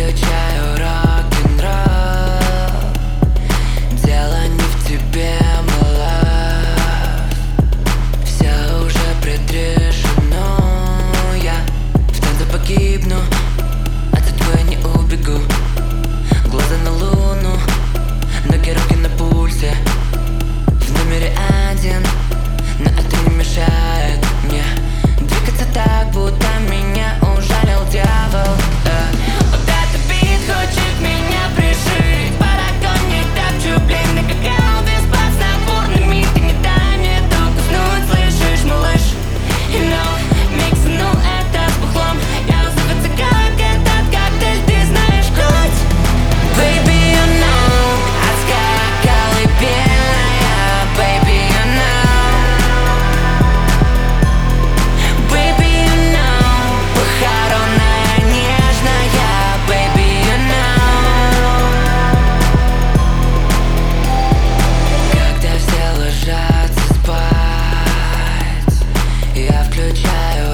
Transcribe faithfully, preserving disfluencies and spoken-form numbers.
включаю рок-н-ролл. Дело не в тебе, малыш. Все уже предрешено. Я в танце погибну, от этого я не убегу. Глаза на луну, ноги, руки на пульсе. В номере один, но это не мешает мне двигаться так, будто меня ужалил дьявол. э. Вот этот бит хочет меня пришить. Парагон не топчу, блин, и как Элвис под снотворными. Ты не дай мне только уснуть, слышишь, малыш? You know, миксанул это с бухлом. Я узываться как этот коктейль, ты знаешь хоть. Baby, you know, адская колыбельная. Baby, you know, baby, you know, похоронная нежная. Baby, you know. Когда все ложатся спать, я включаю